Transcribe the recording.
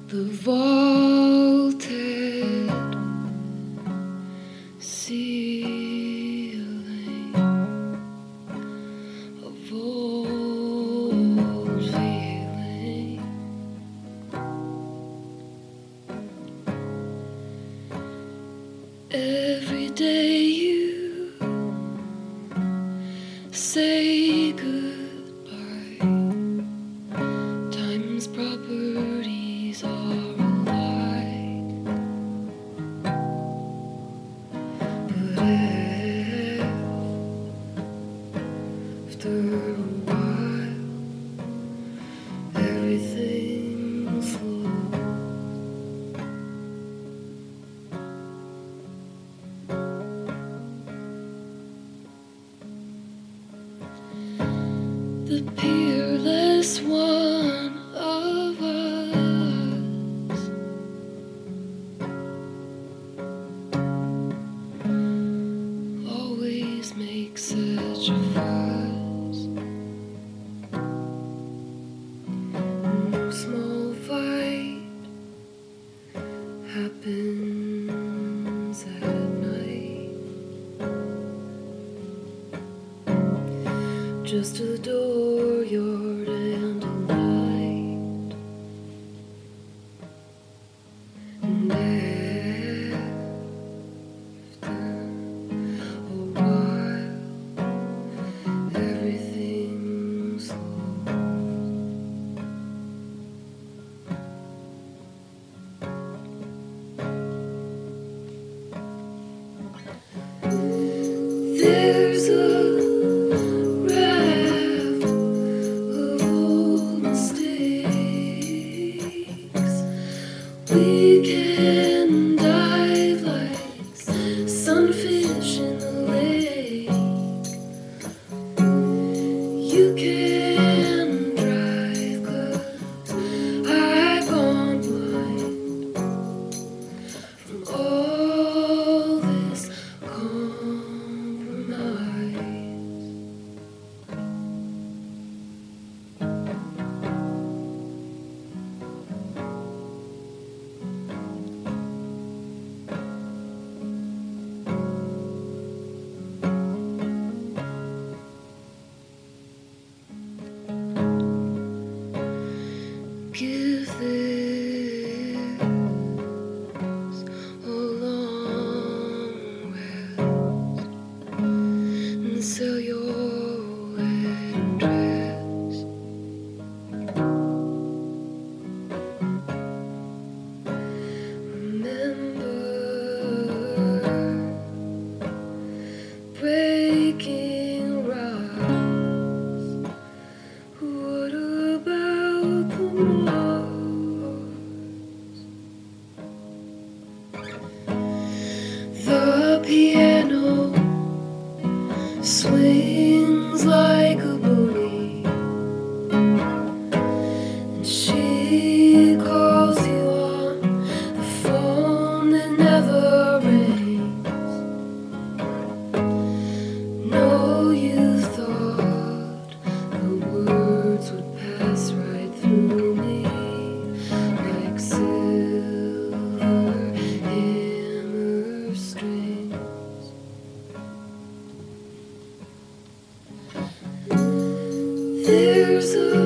the vaulted ceiling of old feeling. Every day you say goodbye. Time's properties are alike, but after a while, everything's lost. The peerless one of us always makes such a fuss. No small fight happens at night. Just a dooryard and a light, and after a while, everything's lost. There's a we can dive like sunfish in the lake. You can drive 'cause I've gone blind from all this compromise. Give this a long rest and sell your wedding dress. Remember breaking rocks. What about the The piano swings like a buoy, and she calls you on the phone that never rings. No, you thought the words would pass right through me like silver hammer strings. There's a